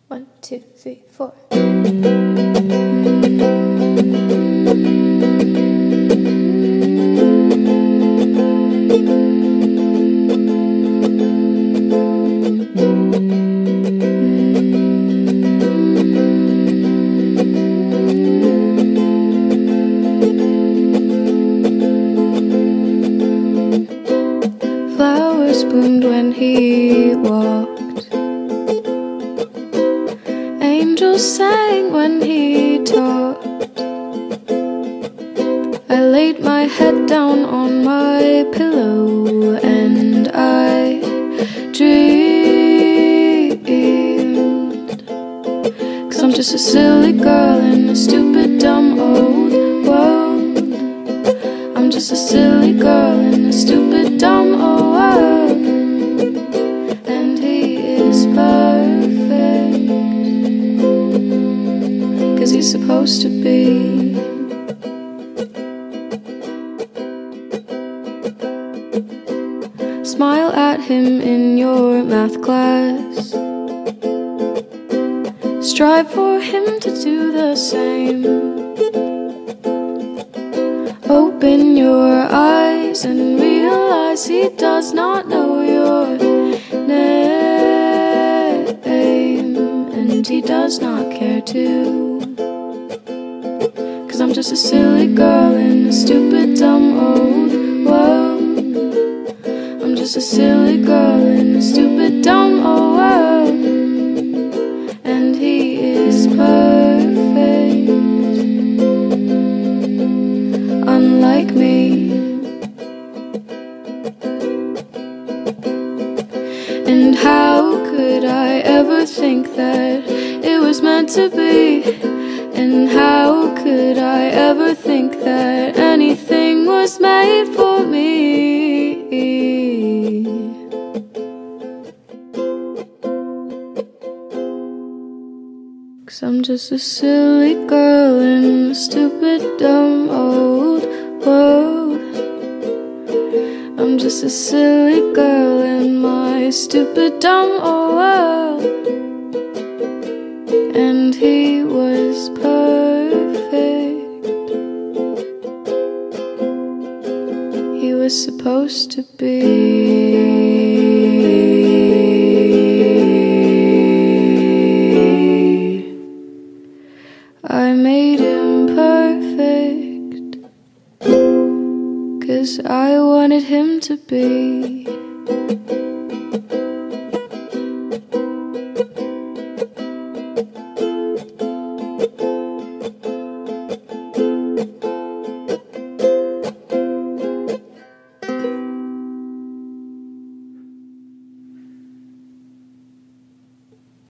1, 2, 3, 4. Flowers bloomed when he walked. Angels sang when he talked. I laid my head down on my pillow and I dreamed. 'Cause I'm just a silly girl in a stupid, dumb, old world. I'm just a silly girl in a stupid, dumb, old world. And he is perfect, 'cause he's supposed to be. Smile at him in your math class. Strive for him to do the same. Open your eyes and realize he does not know your name, and he does not care to. 'Cause I'm just a silly girl in a stupid, dumb, old world. I'm just a silly girl in a stupid, dumb, old world. And he is perfect, unlike me. And how could I ever think that it was meant to be? And how could I ever think that anything was made for me? 'Cause I'm just a silly girl in a stupid, dumb, old world. I'm just a silly girl in my stupid, dumb, old world. And he was perfect. He was supposed to be.